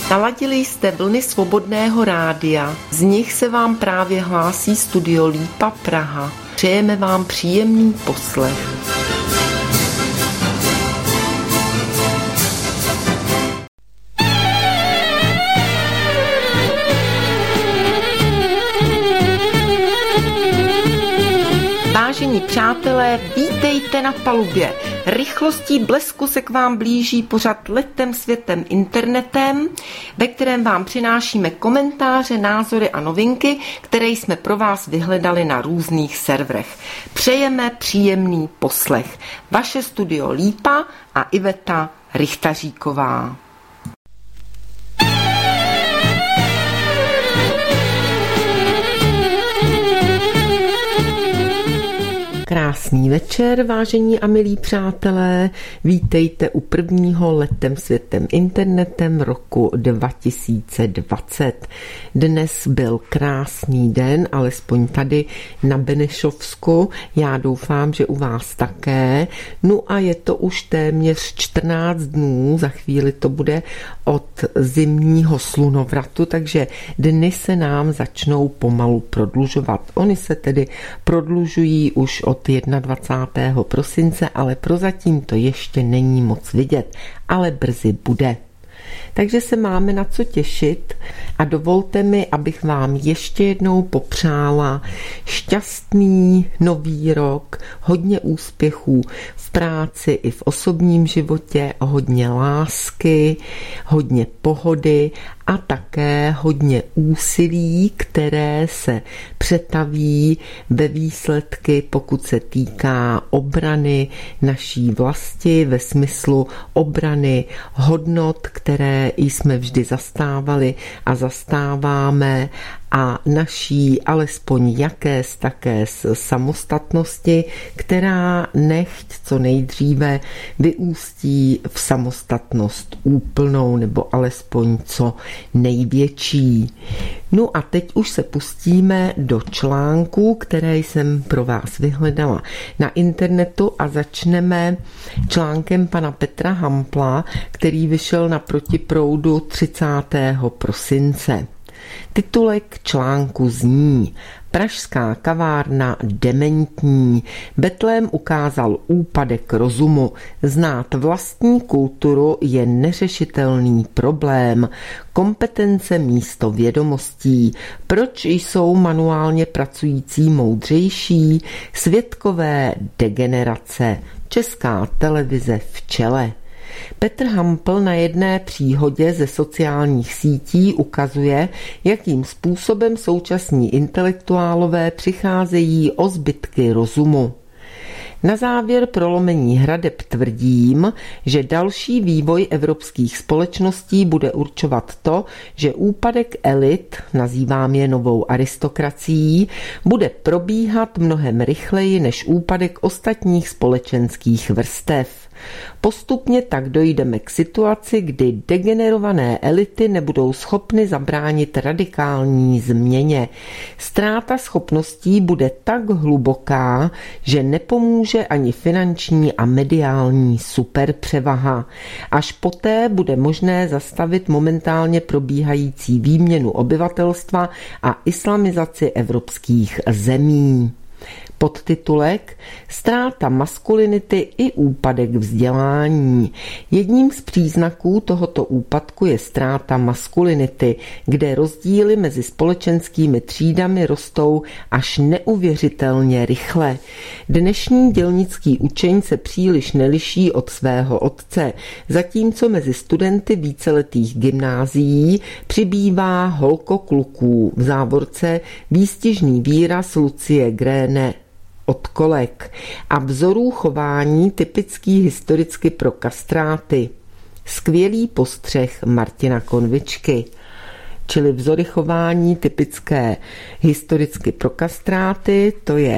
Naladili jste vlny Svobodného rádia, z nich se vám právě hlásí Studio Lípa Praha. Přejeme vám příjemný poslech. Vážení přátelé, vítejte na palubě. Rychlostí blesku se k vám blíží pořad Letem světem internetem, ve kterém vám přinášíme komentáře, názory a novinky, které jsme pro vás vyhledali na různých serverech. Přejeme příjemný poslech. Vaše Studio Lípa a Iveta Richtaříková. Krásný večer, vážení a milí přátelé. Vítejte u prvního Letem světem internetem roku 2020. Dnes byl krásný den, alespoň tady na Benešovsku. Já doufám, že u vás také. No a je to už téměř 14 dnů, za chvíli to bude od zimního slunovratu, takže dny se nám začnou pomalu prodlužovat. Oni se tedy prodlužují už od 21. prosince, ale prozatím to ještě není moc vidět, ale brzy bude. Takže se máme na co těšit a dovolte mi, abych vám ještě jednou popřála šťastný nový rok, hodně úspěchů v práci i v osobním životě, hodně lásky, hodně pohody a také hodně úsilí, které se přetaví ve výsledky, pokud se týká obrany naší vlasti ve smyslu obrany hodnot, které jsme vždy zastávali a zastáváme, a naší alespoň jakési také samostatnosti, která nechť co nejdříve vyústí v samostatnost úplnou nebo alespoň co největší. No a teď už se pustíme do článků, které jsem pro vás vyhledala na internetu a začneme článkem pana Petra Hampla, který vyšel na Protiproudu 30. prosince. Titulek článku zní: Pražská kavárna dementní. Betlém ukázal úpadek rozumu. Znát vlastní kulturu je neřešitelný problém. Kompetence místo vědomostí. Proč jsou manuálně pracující moudřejší? Světkové degenerace. Česká televize v čele. Petr Hampl na jedné příhodě ze sociálních sítí ukazuje, jakým způsobem současní intelektuálové přicházejí o zbytky rozumu. Na závěr prolomení hradeb tvrdím, že další vývoj evropských společností bude určovat to, že úpadek elit, nazývám je novou aristokracií, bude probíhat mnohem rychleji než úpadek ostatních společenských vrstev. Postupně tak dojdeme k situaci, kdy degenerované elity nebudou schopny zabránit radikální změně. Ztráta schopností bude tak hluboká, že nepomůže ani finanční a mediální superpřevaha. Až poté bude možné zastavit momentálně probíhající výměnu obyvatelstva a islamizaci evropských zemí. Podtitulek: Ztráta maskulinity i úpadek vzdělání. Jedním z příznaků tohoto úpadku je ztráta maskulinity, kde rozdíly mezi společenskými třídami rostou až neuvěřitelně rychle. Dnešní dělnický učeň se příliš neliší od svého otce, zatímco mezi studenty víceletých gymnázií přibývá holkokluků, v závorce výstižný výraz Lucie Gréne, odkolek, a vzorů chování typický historicky pro kastráty. Skvělý postřeh Martina Konvičky. Čili vzory chování typické historicky pro kastráty, to je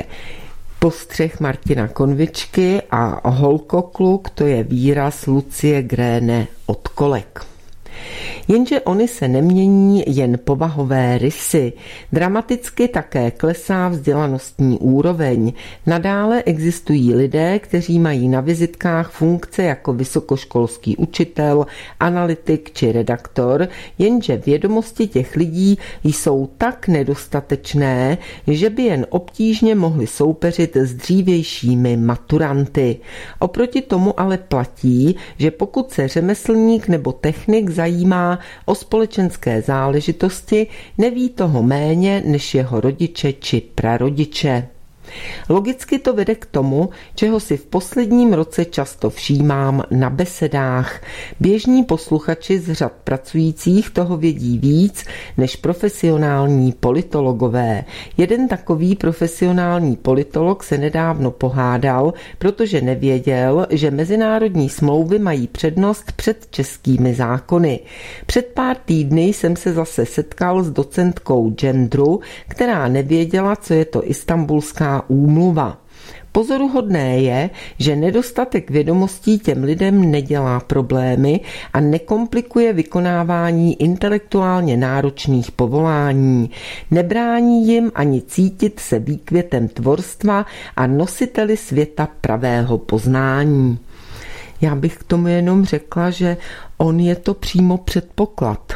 postřeh Martina Konvičky, a holkokluk, to je výraz Lucie Gréne, odkolek. Jenže ony se nemění jen povahové rysy. Dramaticky také klesá vzdělanostní úroveň. Nadále existují lidé, kteří mají na vizitkách funkce jako vysokoškolský učitel, analytik či redaktor, jenže vědomosti těch lidí jsou tak nedostatečné, že by jen obtížně mohli soupeřit s dřívějšími maturanty. Oproti tomu ale platí, že pokud se řemeslník nebo technik zajímá o společenské záležitosti, neví toho méně než jeho rodiče či prarodiče. Logicky to vede k tomu, čeho si v posledním roce často všímám na besedách. Běžní posluchači z řad pracujících toho vědí víc než profesionální politologové. Jeden takový profesionální politolog se nedávno pohádal, protože nevěděl, že mezinárodní smlouvy mají přednost před českými zákony. Před pár týdny jsem se zase setkal s docentkou genderu, která nevěděla, co je to Istanbulská úmluva. Pozoruhodné je, že nedostatek vědomostí těm lidem nedělá problémy a nekomplikuje vykonávání intelektuálně náročných povolání. Nebrání jim ani cítit se výkvětem tvorstva a nositeli světa pravého poznání. Já bych k tomu jenom řekla, že on je to přímo předpoklad.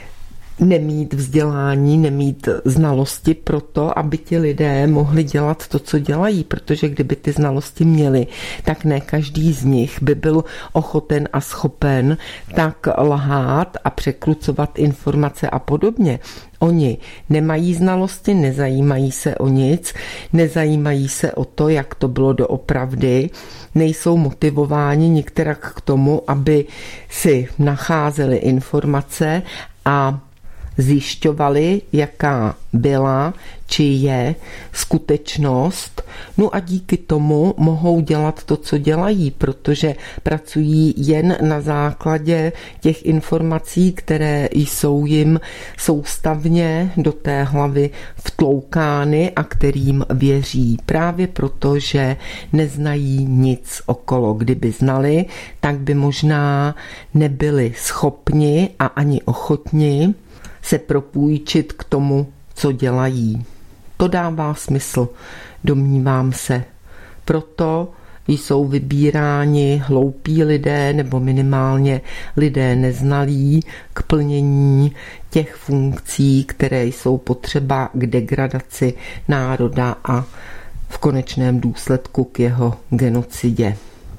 Nemít vzdělání, nemít znalosti pro to, aby ti lidé mohli dělat to, co dělají, protože kdyby ty znalosti měli, tak ne každý z nich by byl ochoten a schopen tak lhát a překrucovat informace a podobně. Oni nemají znalosti, nezajímají se o nic, nezajímají se o to, jak to bylo doopravdy, nejsou motivováni nikterak k tomu, aby si nacházeli informace a zjišťovali, jaká byla či je skutečnost, no a díky tomu mohou dělat to, co dělají, protože pracují jen na základě těch informací, které jsou jim soustavně do té hlavy vtloukány a kterým věří. Právě proto, že neznají nic okolo. Kdyby znali, tak by možná nebyli schopni a ani ochotni se propůjčit k tomu, co dělají. To dává smysl, domnívám se. Proto jsou vybíráni hloupí lidé nebo minimálně lidé neznalí k plnění těch funkcí, které jsou potřeba k degradaci národa a v konečném důsledku k jeho genocidě.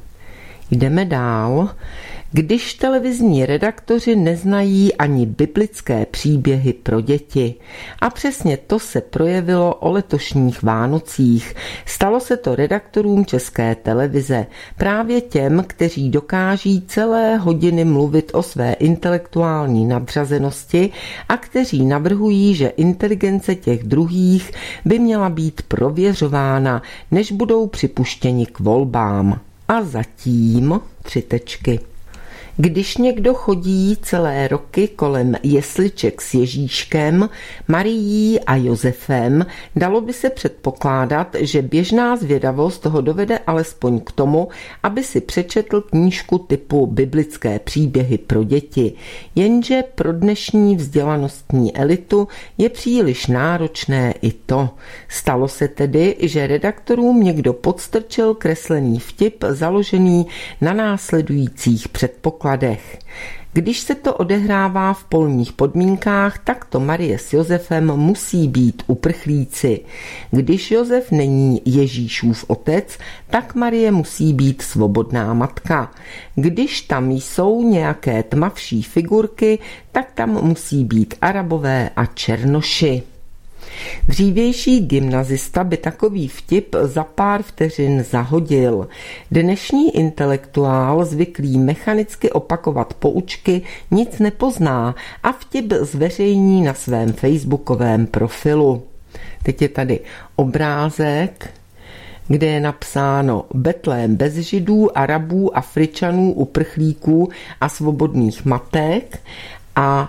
Jdeme dál. Když televizní redaktoři neznají ani biblické příběhy pro děti. A přesně to se projevilo o letošních Vánocích. Stalo se to redaktorům České televize, právě těm, kteří dokáží celé hodiny mluvit o své intelektuální nadřazenosti a kteří navrhují, že inteligence těch druhých by měla být prověřována, než budou připuštěni k volbám. A zatím 3 tečky. Když někdo chodí celé roky kolem jesliček s Ježíškem, Marií a Josefem, dalo by se předpokládat, že běžná zvědavost ho dovede alespoň k tomu, aby si přečetl knížku typu biblické příběhy pro děti. Jenže pro dnešní vzdělanostní elitu je příliš náročné i to. Stalo se tedy, že redaktorům někdo podstrčil kreslený vtip založený na následujících předpokladech. Když se to odehrává v polních podmínkách, tak to Marie s Josefem musí být uprchlíci. Když Josef není Ježíšův otec, tak Marie musí být svobodná matka. Když tam jsou nějaké tmavší figurky, tak tam musí být Arabové a Černoši. Dřívější gymnazista by takový vtip za pár vteřin zahodil. Dnešní intelektuál zvyklý mechanicky opakovat poučky nic nepozná a vtip zveřejní na svém facebookovém profilu. Teď je tady obrázek, kde je napsáno Betlém bez Židů, Arabů, Afričanů, uprchlíků a svobodných matek a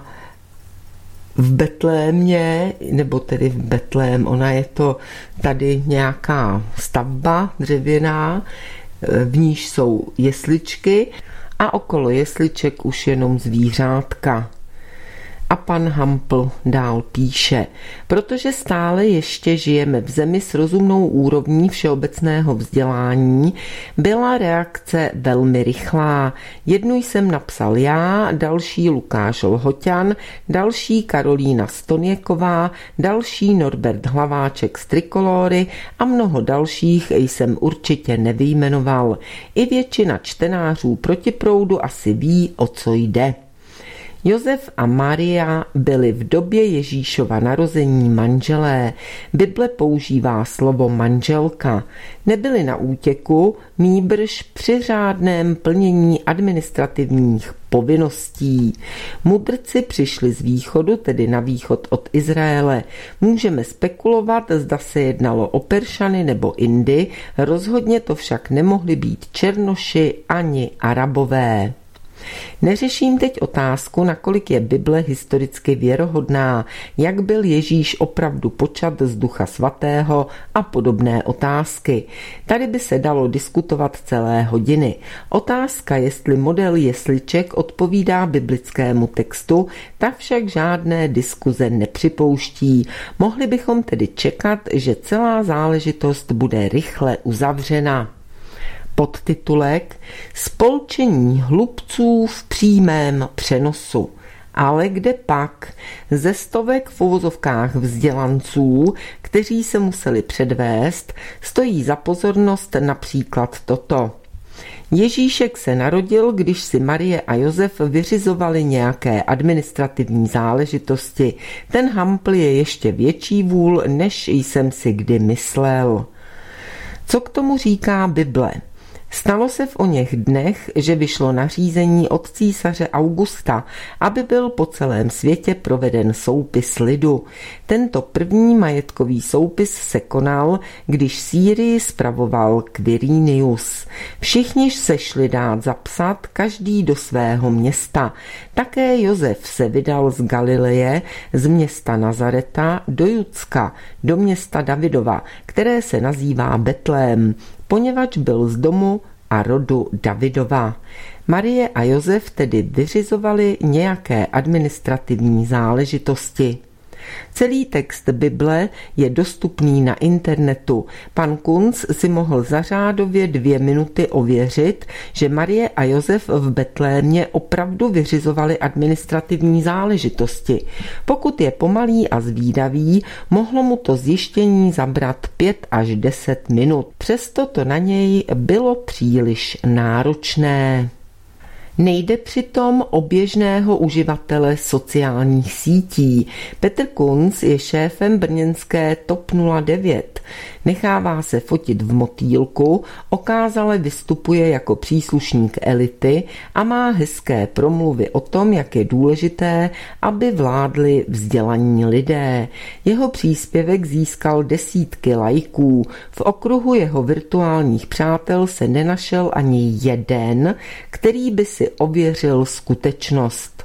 v Betlémě, nebo tedy v Betlém, ona je to tady nějaká stavba dřevěná, v níž jsou jesličky a okolo jesliček už jenom zvířátka. A pan Hampl dál píše, protože stále ještě žijeme v zemi s rozumnou úrovní všeobecného vzdělání, byla reakce velmi rychlá. Jednu jsem napsal já, další Lukáš Lhoťan, další Karolína Stoněková, další Norbert Hlaváček z Trikolory a mnoho dalších jsem určitě nevyjmenoval. I většina čtenářů Protiproudu asi ví, o co jde. Josef a Maria byli v době Ježíšova narození manželé. Bible používá slovo manželka. Nebyli na útěku, nýbrž při řádném plnění administrativních povinností. Mudrci přišli z východu, tedy na východ od Izraele. Můžeme spekulovat, zda se jednalo o Peršany nebo Indy, rozhodně to však nemohli být Černoši ani Arabové. Neřeším teď otázku, nakolik je Bible historicky věrohodná, jak byl Ježíš opravdu počat z Ducha Svatého a podobné otázky. Tady by se dalo diskutovat celé hodiny. Otázka, jestli model jesliček odpovídá biblickému textu, ta však žádné diskuze nepřipouští. Mohli bychom tedy čekat, že celá záležitost bude rychle uzavřena. Podtitulek Spolčení hlubců v přímém přenosu. Ale kde pak? Ze stovek v uvozovkách vzdělanců, kteří se museli předvést, stojí za pozornost například toto. Ježíšek se narodil, když si Marie a Josef vyřizovali nějaké administrativní záležitosti. Ten Hampl je ještě větší vůl, než jsem si kdy myslel. Co k tomu říká Bible? Stalo se v oněch dnech, že vyšlo nařízení od císaře Augusta, aby byl po celém světě proveden soupis lidu. Tento první majetkový soupis se konal, když Sýrii spravoval Quirinius. Všichni se šli dát zapsat, každý do svého města. Také Josef se vydal z Galileje, z města Nazareta do Judska, do města Davidova, které se nazývá Betlém, poněvadž byl z domu a rodu Davidova. Marie a Josef tedy vyřizovali nějaké administrativní záležitosti. Celý text Bible je dostupný na internetu. Pan Kunc si mohl za řádově 2 minuty ověřit, že Marie a Josef v Betlémě opravdu vyřizovali administrativní záležitosti. Pokud je pomalý a zvídavý, mohlo mu to zjištění zabrat 5 až 10 minut. Přesto to na něj bylo příliš náročné. Nejde přitom o běžného uživatele sociálních sítí. Petr Kunc je šéfem brněnské TOP 09. Nechává se fotit v motýlku, okázale vystupuje jako příslušník elity a má hezké promluvy o tom, jak je důležité, aby vládli vzdělaní lidé. Jeho příspěvek získal desítky lajků. V okruhu jeho virtuálních přátel se nenašel ani jeden, který by si ověřil skutečnost.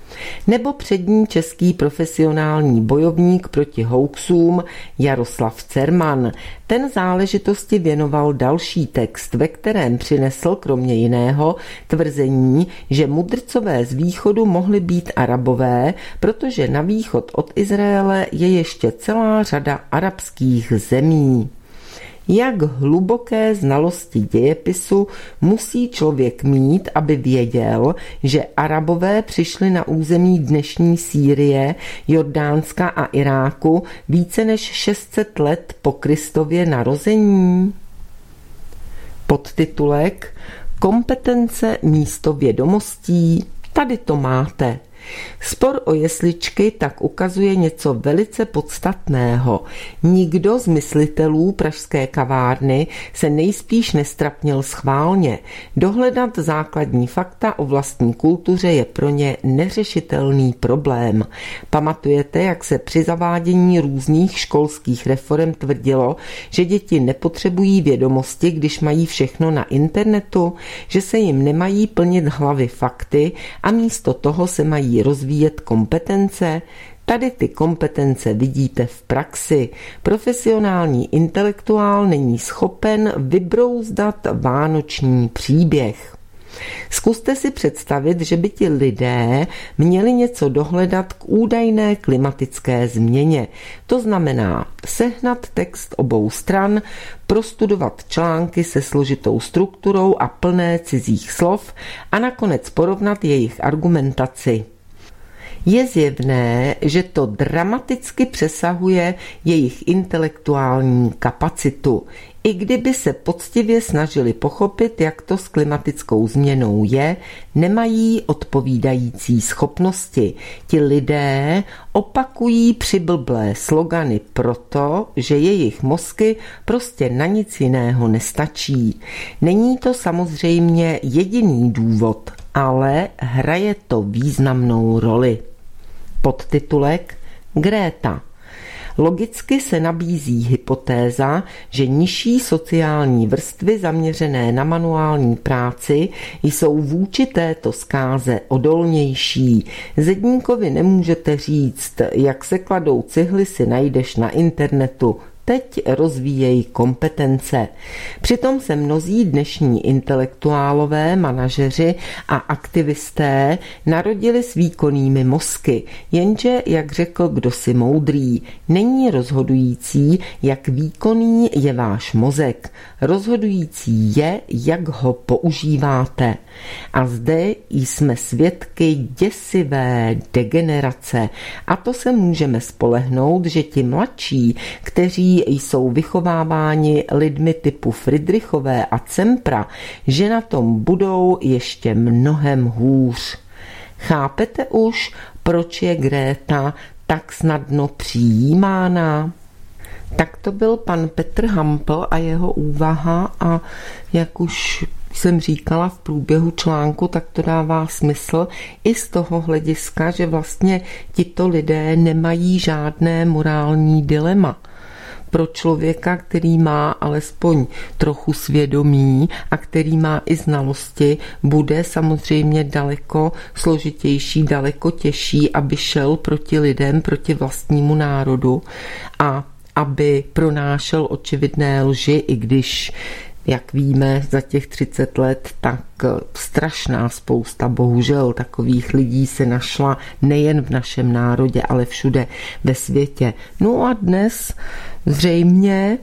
Nebo přední český profesionální bojovník proti hoaxům Jaroslav Cerman. Ten záležitosti věnoval další text, ve kterém přinesl kromě jiného tvrzení, že mudrcové z východu mohli být Arabové, protože na východ od Izraele je ještě celá řada arabských zemí. Jak hluboké znalosti dějepisu musí člověk mít, aby věděl, že Arabové přišli na území dnešní Sýrie, Jordánska a Iráku více než 600 let po Kristově narození? Podtitulek Kompetence místo vědomostí. Tady to máte. Spor o jesličky tak ukazuje něco velice podstatného. Nikdo z myslitelů pražské kavárny se nejspíš nestrapnil schválně. Dohledat základní fakta o vlastní kultuře je pro ně neřešitelný problém. Pamatujete, jak se při zavádění různých školských reforem tvrdilo, že děti nepotřebují vědomosti, když mají všechno na internetu, že se jim nemají plnit hlavy fakty a místo toho se mají rozvíjet kompetence? Tady ty kompetence vidíte v praxi. Profesionální intelektuál není schopen vybrouzdat vánoční příběh. Zkuste si představit, že by ti lidé měli něco dohledat k údajné klimatické změně. To znamená sehnat text obou stran, prostudovat články se složitou strukturou a plné cizích slov a nakonec porovnat jejich argumentaci. Je zjevné, že to dramaticky přesahuje jejich intelektuální kapacitu. I kdyby se poctivě snažili pochopit, jak to s klimatickou změnou je, nemají odpovídající schopnosti. Ti lidé opakují přiblblé slogany proto, že jejich mozky prostě na nic jiného nestačí. Není to samozřejmě jediný důvod, ale hraje to významnou roli. Podtitulek Greta. Logicky se nabízí hypotéza, že nižší sociální vrstvy zaměřené na manuální práci jsou vůči této zkáze odolnější. Zedníkovi nemůžete říct, jak se kladou cihly, si najdeš na internetu. Teď rozvíjejí kompetence. Přitom se mnozí dnešní intelektuálové, manažeři a aktivisté narodili s výkonnými mozky, jenže, jak řekl kdosi moudrý, není rozhodující, jak výkonný je váš mozek. Rozhodující je, jak ho používáte. A zde jsme svědky děsivé degenerace. A to se můžeme spolehnout, že ti mladší, kteří jsou vychováváni lidmi typu Friedrichové a Cempra, že na tom budou ještě mnohem hůř. Chápete už, proč je Greta tak snadno přijímána? Tak to byl pan Petr Hampl a jeho úvaha a jak už jsem říkala v průběhu článku, tak to dává smysl i z toho hlediska, že vlastně tito lidé nemají žádné morální dilema. Pro člověka, který má alespoň trochu svědomí a který má i znalosti, bude samozřejmě daleko složitější, daleko těžší, aby šel proti lidem, proti vlastnímu národu a aby pronášel očividné lži, i když, jak víme, za těch 30 let, tak strašná spousta, bohužel, takových lidí se našla nejen v našem národě, ale všude ve světě. No a dnes zřejmě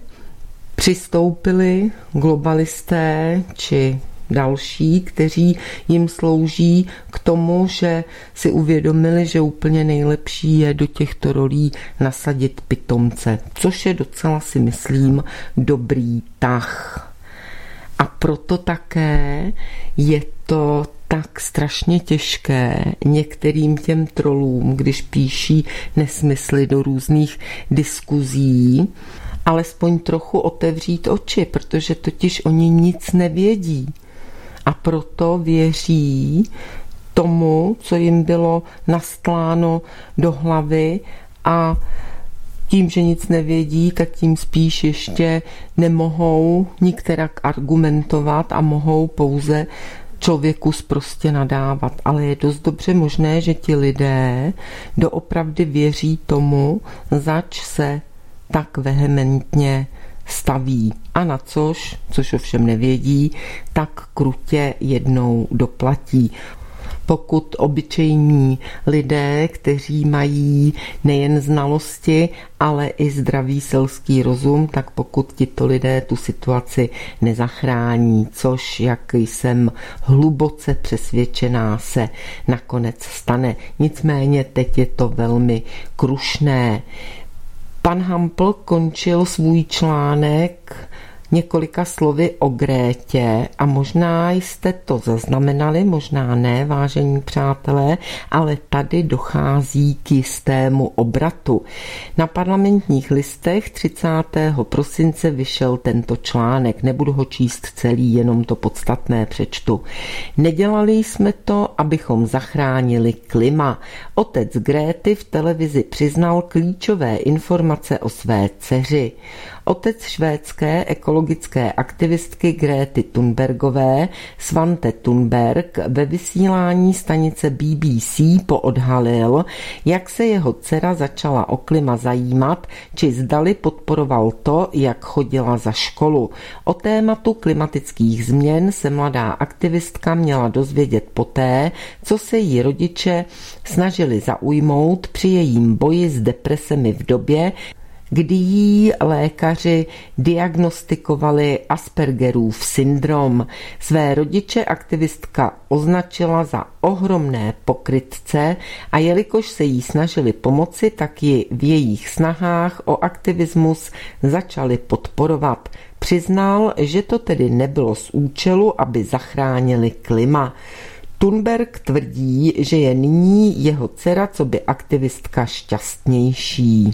přistoupili globalisté či další, kteří jim slouží k tomu, že si uvědomili, že úplně nejlepší je do těchto rolí nasadit pitomce, což je docela, si myslím, dobrý tah. A proto také je to tak strašně těžké některým těm trolům, když píší nesmysly do různých diskuzí, alespoň trochu otevřít oči, protože totiž oni nic nevědí. A proto věří tomu, co jim bylo nastláno do hlavy a tím, že nic nevědí, tak tím spíš ještě nemohou nikterak argumentovat a mohou pouze člověku sprostě nadávat. Ale je dost dobře možné, že ti lidé doopravdy věří tomu, zač se tak vehementně staví. A na což ovšem nevědí, tak krutě jednou doplatí. Pokud obyčejní lidé, kteří mají nejen znalosti, ale i zdravý selský rozum, tak pokud tito lidé tu situaci nezachrání, což, jak jsem hluboce přesvědčená, se nakonec stane. Nicméně teď je to velmi krušné. Pan Hampl končil svůj článek několika slovy o Grétě a možná jste to zaznamenali, možná ne, vážení přátelé, ale tady dochází k jistému obratu. Na Parlamentních listech 30. prosince vyšel tento článek, nebudu ho číst celý, jenom to podstatné přečtu. Nedělali jsme to, abychom zachránili klima. Otec Gréty v televizi přiznal klíčové informace o své dceři. Otec švédské ekologické aktivistky Grety Thunbergové, Svante Thunberg, ve vysílání stanice BBC poodhalil, jak se jeho dcera začala o klima zajímat, či zdali podporoval to, jak chodila za školu. O tématu klimatických změn se mladá aktivistka měla dozvědět poté, co se jí rodiče snažili zaujmout při jejím boji s depresemi v době, kdy jí lékaři diagnostikovali Aspergerův syndrom. Své rodiče aktivistka označila za ohromné pokrytce a jelikož se jí snažili pomoci, tak ji v jejich snahách o aktivismus začali podporovat. Přiznal, že to tedy nebylo z účelu, aby zachránili klima. Thunberg tvrdí, že je nyní jeho dcera coby aktivistka šťastnější.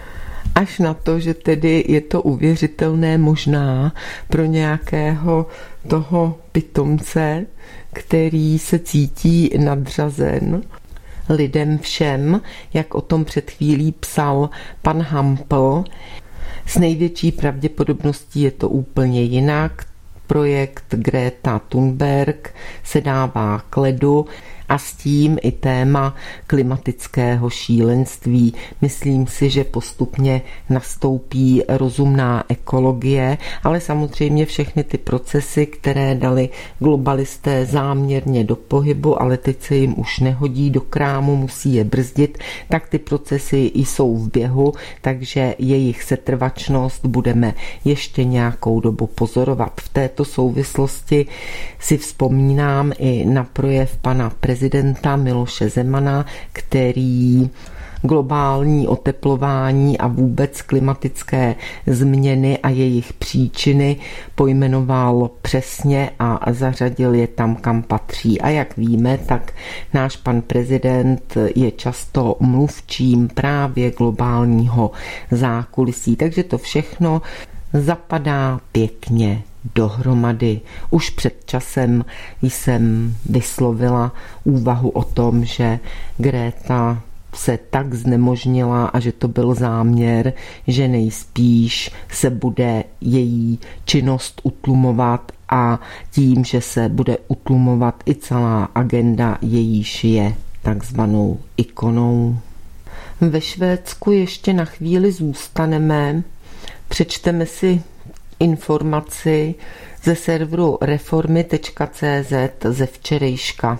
Až na to, že tedy je to uvěřitelné možná pro nějakého toho pitomce, který se cítí nadřazen lidem všem, jak o tom před chvílí psal pan Hampel. S největší pravděpodobností je to úplně jinak. Projekt Greta Thunberg se dává k ledu a s tím i téma klimatického šílenství. Myslím si, že postupně nastoupí rozumná ekologie, ale samozřejmě všechny ty procesy, které dali globalisté záměrně do pohybu, ale teď se jim už nehodí do krámu, musí je brzdit, tak ty procesy jsou v běhu, takže jejich setrvačnost budeme ještě nějakou dobu pozorovat. V této souvislosti si vzpomínám i na projev pana prezidenta Miloše Zemana, který globální oteplování a vůbec klimatické změny a jejich příčiny pojmenoval přesně a zařadil je tam, kam patří. A jak víme, tak náš pan prezident je často mluvčím právě globálního zákulisí. Takže to všechno zapadá pěkně dohromady. Už před časem jsem vyslovila úvahu o tom, že Greta se tak znemožnila a že to byl záměr, že nejspíš se bude její činnost utlumovat a tím, že se bude utlumovat i celá agenda, jejíž je takzvanou ikonou. Ve Švédsku ještě na chvíli zůstaneme. Přečteme si informaci ze serveru reformy.cz ze včerejška.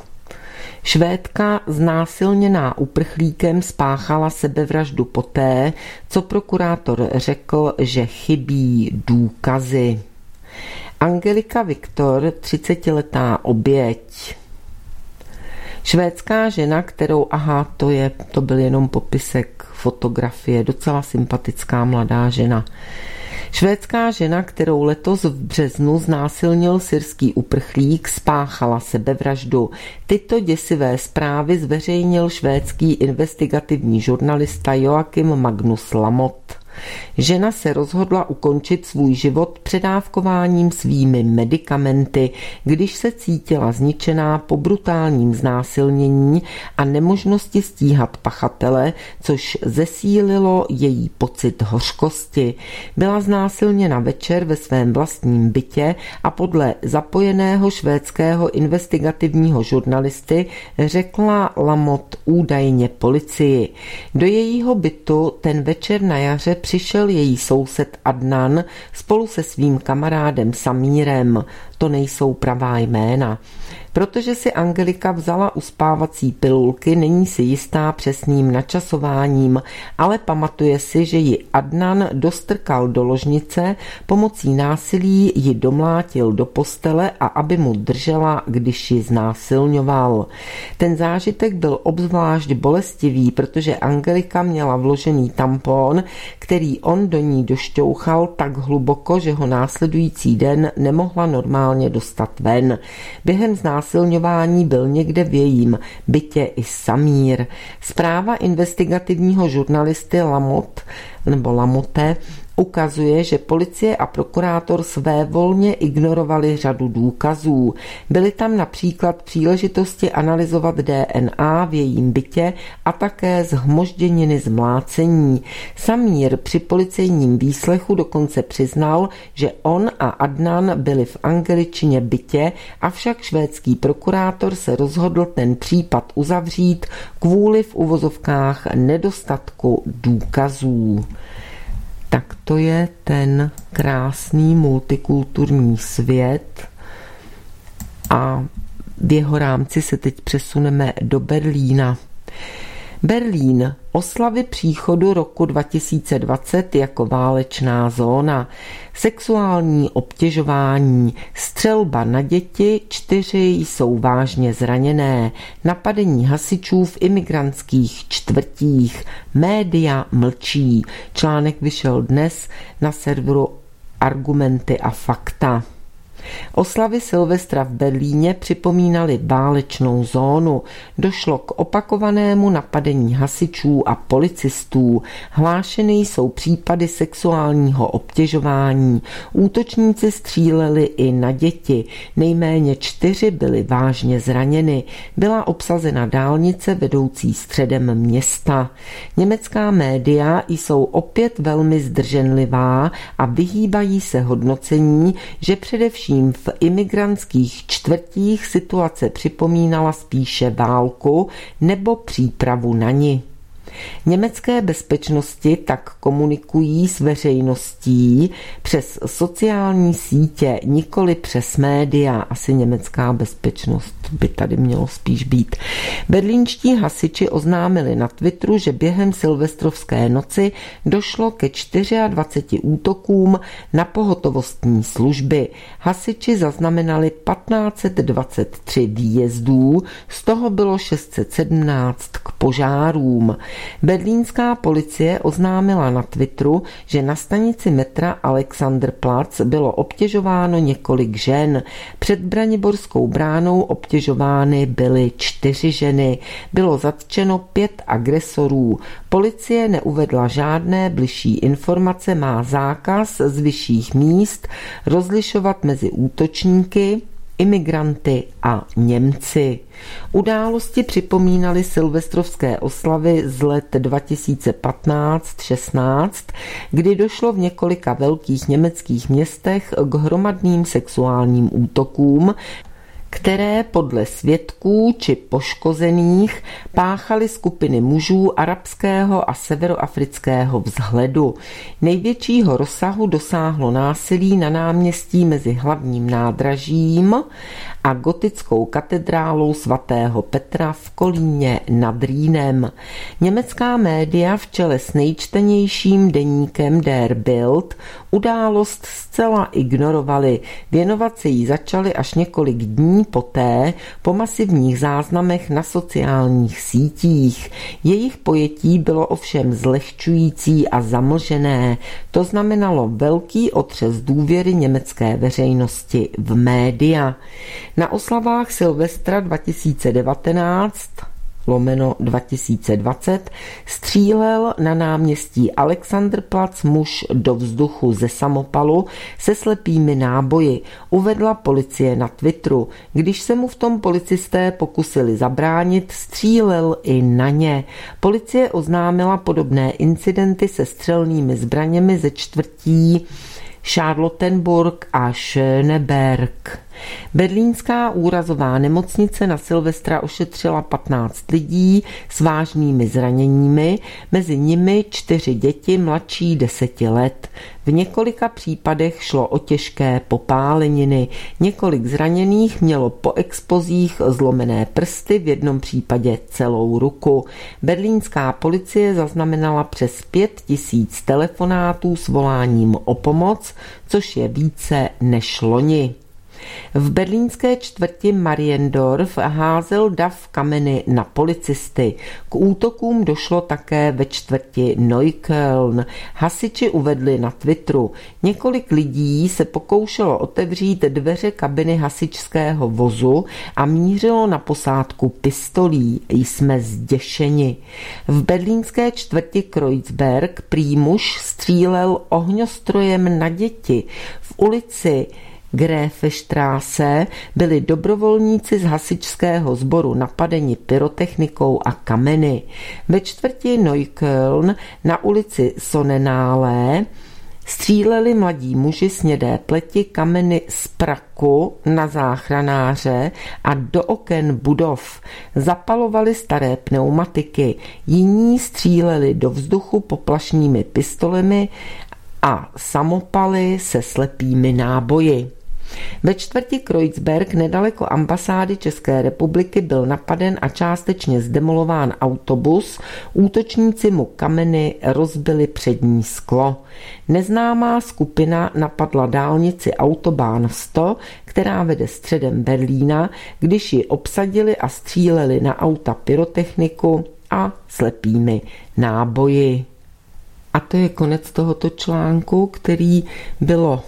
Švédka znásilněná uprchlíkem spáchala sebevraždu poté, co prokurátor řekl, že chybí důkazy. Angelika Viktor, 30letá oběť. Švédská žena, kterou, to byl jenom popisek fotografie, docela sympatická mladá žena. Švédská žena, kterou letos v březnu znásilnil syrský uprchlík, spáchala sebevraždu. Tyto děsivé zprávy zveřejnil švédský investigativní žurnalista Joakim Magnus Lamot. Žena se rozhodla ukončit svůj život předávkováním svými medikamenty, když se cítila zničená po brutálním znásilnění a nemožnosti stíhat pachatele, což zesílilo její pocit hořkosti. Byla znásilněna večer ve svém vlastním bytě a podle zapojeného švédského investigativního žurnalisty řekla Lamot údajně policii. Do jejího bytu ten večer na jaře přišel její soused Adnan spolu se svým kamarádem Samírem. To nejsou pravá jména. Protože si Angelika vzala uspávací pilulky, není si jistá přesným načasováním, ale pamatuje si, že ji Adnan dostrkal do ložnice, pomocí násilí ji domlátil do postele a aby mu držela, když ji znásilňoval. Ten zážitek byl obzvlášť bolestivý, protože Angelika měla vložený tampon, který on do ní došťouchal tak hluboko, že ho následující den nemohla normálně dostat ven. Během znásilňování byl někde v jejím bytě i Samír. Zpráva investigativního žurnalisty Lamote Ukazuje, že policie a prokurátor svévolně ignorovali řadu důkazů. Byly tam například příležitosti analyzovat DNA v jejím bytě a také zhmožděniny z mlácení. Samír při policejním výslechu dokonce přiznal, že on a Adnan byli v Angeličině bytě, avšak švédský prokurátor se rozhodl ten případ uzavřít kvůli v uvozovkách nedostatku důkazů. Tak to je ten krásný multikulturní svět a v jeho rámci se teď přesuneme do Berlína. Berlín, oslavy příchodu roku 2020 jako válečná zóna, sexuální obtěžování, střelba na děti, 4 jsou vážně zraněné, napadení hasičů v imigrantských čtvrtích, média mlčí. Článek vyšel dnes na serveru Argumenty a fakta. Oslavy Silvestra v Berlíně připomínaly válečnou zónu. Došlo k opakovanému napadení hasičů a policistů. Hlášeny jsou případy sexuálního obtěžování. Útočníci stříleli i na děti. Nejméně 4 byly vážně zraněny. Byla obsazena dálnice vedoucí středem města. Německá média jsou opět velmi zdrženlivá a vyhýbají se hodnocení, že především v imigrantských čtvrtích situace připomínala spíše válku nebo přípravu na ni. Německé bezpečnosti tak komunikují s veřejností přes sociální sítě, nikoli přes média. Asi německá bezpečnost by tady mělo spíš být. Berlínští hasiči oznámili na Twitteru, že během silvestrovské noci došlo ke 24 útokům na pohotovostní služby. Hasiči zaznamenali 1523 výjezdů, z toho bylo 617 k požárům. Berlínská policie oznámila na Twitteru, že na stanici metra Alexanderplatz bylo obtěžováno několik žen. Před Braniborskou bránou obtěžovány byly 4 ženy. Bylo zatčeno 5 agresorů. Policie neuvedla žádné bližší informace, má zákaz z vyšších míst rozlišovat mezi útočníky, imigranty a Němci. Události připomínaly silvestrovské oslavy z let 2015-16, kdy došlo v několika velkých německých městech k hromadným sexuálním útokům, které podle svědků či poškozených páchaly skupiny mužů arabského a severoafrického vzhledu. Největšího rozsahu dosáhlo násilí na náměstí mezi hlavním nádražím a gotickou katedrálou svatého Petra v Kolíně nad Rýnem. Německá média v čele s nejčtenějším deníkem Der Bild událost zcela ignorovali. Věnovat se jí začali až několik dní poté po masivních záznamech na sociálních sítích. Jejich pojetí bylo ovšem zlehčující a zamlžené. To znamenalo velký otřes důvěry německé veřejnosti v média. Na oslavách Silvestra 2019/2020 střílel na náměstí Alexanderplatz muž do vzduchu ze samopalu se slepými náboji, uvedla policie na Twitteru. Když se mu v tom policisté pokusili zabránit, střílel i na ně. Policie oznámila podobné incidenty se střelnými zbraněmi ze čtvrtí Charlottenburg a Schöneberg. Berlínská úrazová nemocnice na Silvestra ošetřila 15 lidí s vážnými zraněními, mezi nimi 4 děti mladší 10 let. V několika případech šlo o těžké popáleniny. Několik zraněných mělo po expozích zlomené prsty, v jednom případě celou ruku. Berlínská policie zaznamenala přes 5000 telefonátů s voláním o pomoc, což je více než loni. V berlínské čtvrti Mariendorf házel dav kameny na policisty. K útokům došlo také ve čtvrti Neukölln. Hasiči uvedli na Twitteru: několik lidí se pokoušelo otevřít dveře kabiny hasičského vozu a mířilo na posádku pistolí. Jsme zděšeni. V berlínské čtvrti Kreuzberg prý muž střílel ohňostrojem na děti. V ulici Gräfestraße byli dobrovolníci z hasičského sboru napadeni pyrotechnikou a kameny. Ve čtvrti Neukölln na ulici Sonnenallee stříleli mladí muži snědé pleti kameny z praku na záchranáře a do oken budov. Zapalovali staré pneumatiky, jiní stříleli do vzduchu poplašnými pistolemi a samopaly se slepými náboji. Ve čtvrti Kreuzberg nedaleko ambasády České republiky byl napaden a částečně zdemolován autobus. Útočníci mu kameny rozbili přední sklo. Neznámá skupina napadla dálnici Autobahn 100, která vede středem Berlína, když ji obsadili a stříleli na auta pyrotechniku a slepými náboji. A to je konec tohoto článku, který bylo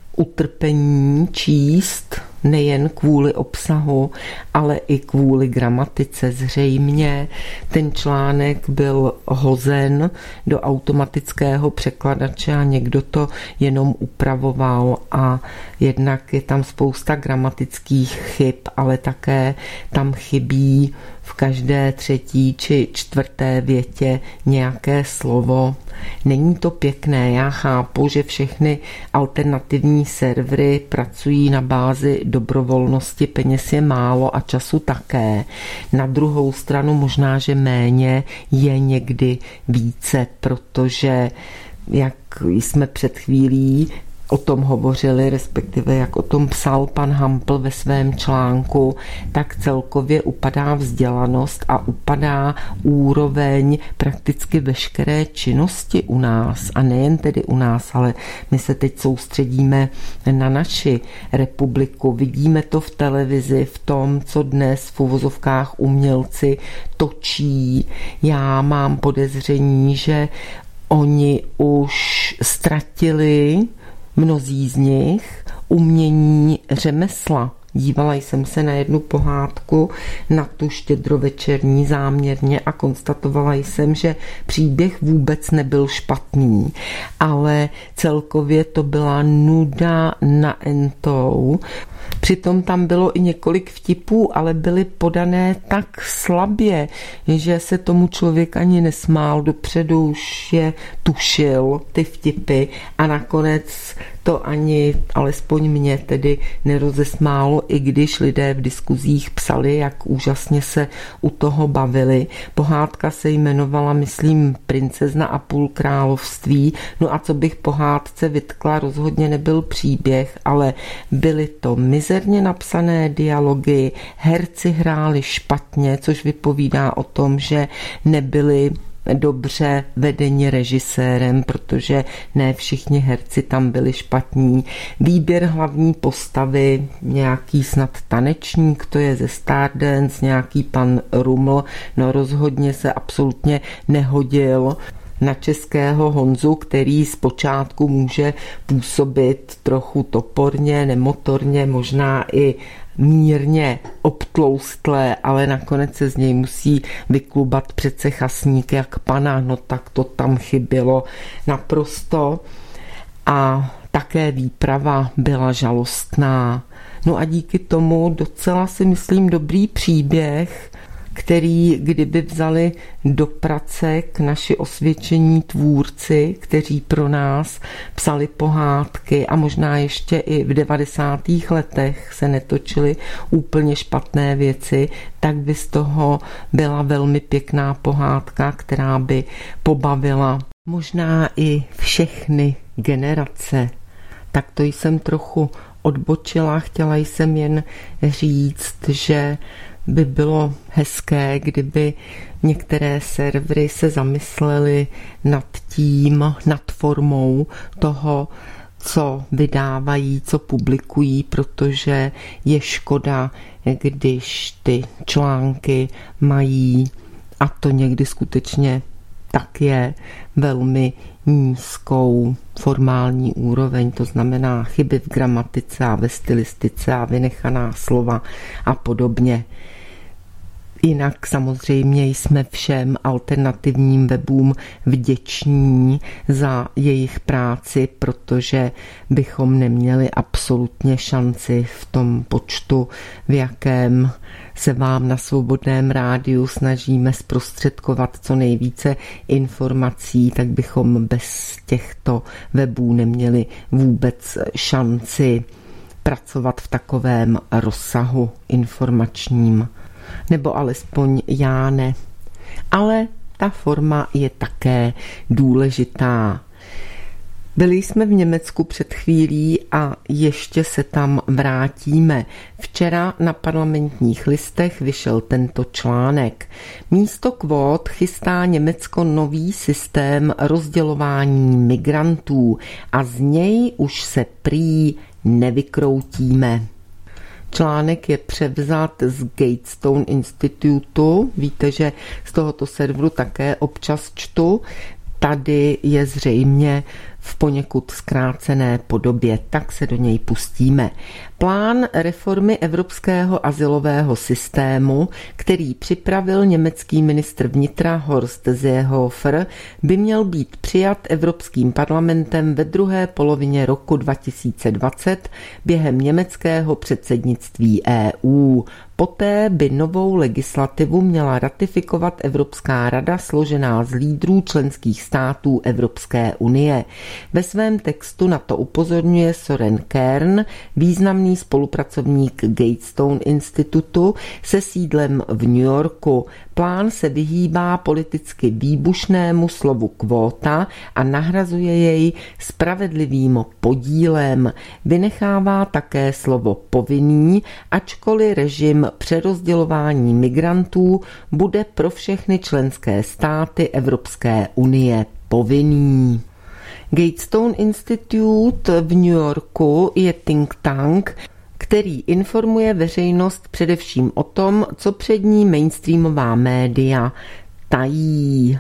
utrpení číst nejen kvůli obsahu, ale i kvůli gramatice. Zřejmě ten článek byl hozen do automatického překladače a někdo to jenom upravoval a jednak je tam spousta gramatických chyb, ale také tam chybí v každé třetí či čtvrté větě nějaké slovo. Není to pěkné, já chápu, že všechny alternativní servery pracují na bázi dobrovolnosti, peněz je málo a času také. Na druhou stranu možná, že méně je někdy více, protože jak jsme před chvílí o tom hovořili, respektive jak o tom psal pan Hampl ve svém článku, tak celkově upadá vzdělanost a upadá úroveň prakticky veškeré činnosti u nás. A nejen tedy u nás, ale my se teď soustředíme na naši republiku. Vidíme to v televizi, v tom, co dnes v uvozovkách umělci točí. Já mám podezření, že oni už ztratili mnozí z nich umění řemesla. Dívala jsem se na jednu pohádku, na tu štědrovečerní záměrně a konstatovala jsem, že příběh vůbec nebyl špatný, ale celkově to byla nuda na entou. Přitom tam bylo i několik vtipů, ale byly podané tak slabě, že se tomu člověk ani nesmál, dopředu už je tušil ty vtipy a nakonec to ani, alespoň mě tedy nerozesmálo, i když lidé v diskuzích psali, jak úžasně se u toho bavili. Pohádka se jmenovala, myslím, Princezna a půl království. No a co bych pohádce vytkla, rozhodně nebyl příběh, ale byly to mizerně napsané dialogy, herci hráli špatně, což vypovídá o tom, že nebyli dobře vedeni režisérem, protože ne všichni herci tam byli špatní. Výběr hlavní postavy, nějaký snad tanečník, to je ze Stardance, nějaký pan Ruml, no rozhodně se absolutně nehodil na českého Honzu, který zpočátku může působit trochu toporně, nemotorně, možná i mírně obtloustlé, ale nakonec se z něj musí vyklubat přece chasník jak pana, no tak to tam chybělo naprosto. A také výprava byla žalostná. No a díky tomu docela si myslím dobrý příběh, který kdyby vzali do pracek naši osvědčení tvůrci, kteří pro nás psali pohádky a možná ještě i v 90. letech se netočily úplně špatné věci, tak by z toho byla velmi pěkná pohádka, která by pobavila možná i všechny generace. Tak to jsem trochu odbočila, chtěla jsem jen říct, že by bylo hezké, kdyby některé servery se zamyslely nad tím, nad formou toho co vydávají, co publikují, protože je škoda, když ty články mají, a to někdy skutečně tak je, velmi nízkou formální úroveň, to znamená chyby v gramatice a ve stylistice a vynechaná slova a podobně. Jinak samozřejmě jsme všem alternativním webům vděční za jejich práci, protože bychom neměli absolutně šanci v tom počtu, v jakém se vám na Svobodném rádiu snažíme zprostředkovat co nejvíce informací, tak bychom bez těchto webů neměli vůbec šanci pracovat v takovém rozsahu informačním. Nebo alespoň já ne. Ale ta forma je také důležitá. Byli jsme v Německu před chvílí a ještě se tam vrátíme. Včera na Parlamentních listech vyšel tento článek. Místo kvót chystá Německo nový systém rozdělování migrantů a z něj už se prý nevykroutíme. Článek je převzat z Gatestone Institutu. Víte, že z tohoto serveru také občas čtu. Tady je zřejmě v poněkud zkrácené podobě, tak se do něj pustíme. Plán reformy evropského azylového systému, který připravil německý ministr vnitra Horst Seehofer, by měl být přijat Evropským parlamentem ve druhé polovině roku 2020 během německého předsednictví EU. Poté by novou legislativu měla ratifikovat Evropská rada složená z lídrů členských států Evropské unie. Ve svém textu na to upozorňuje Søren Kern, významný spolupracovník Gatestone Institutu se sídlem v New Yorku. Plán se vyhýbá politicky výbušnému slovu kvóta a nahrazuje jej spravedlivým podílem. Vynechává také slovo povinný, ačkoliv režim přerozdělování migrantů bude pro všechny členské státy Evropské unie povinný. Gatestone Institute v New Yorku je think tank, který informuje veřejnost především o tom, co před ní mainstreamová média tají.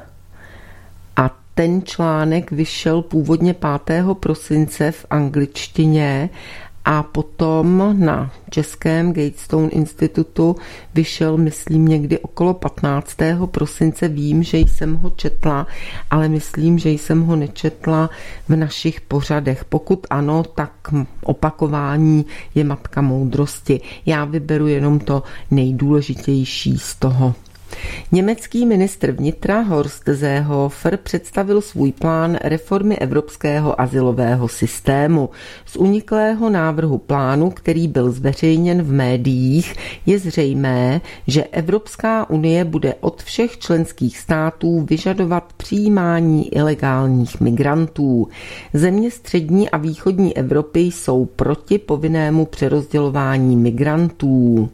A ten článek vyšel původně 5. prosince v angličtině a potom na českém Gatestone Institutu vyšel, myslím, někdy okolo 15. prosince. Vím, že jsem ho četla, ale myslím, že jsem ho nečetla v našich pořadech. Pokud ano, tak opakování je matka moudrosti. Já vyberu jenom to nejdůležitější z toho. Německý ministr vnitra Horst Seehofer představil svůj plán reformy evropského azylového systému. Z uniklého návrhu plánu, který byl zveřejněn v médiích, je zřejmé, že Evropská unie bude od všech členských států vyžadovat přijímání ilegálních migrantů. Země střední a východní Evropy jsou proti povinnému přerozdělování migrantů.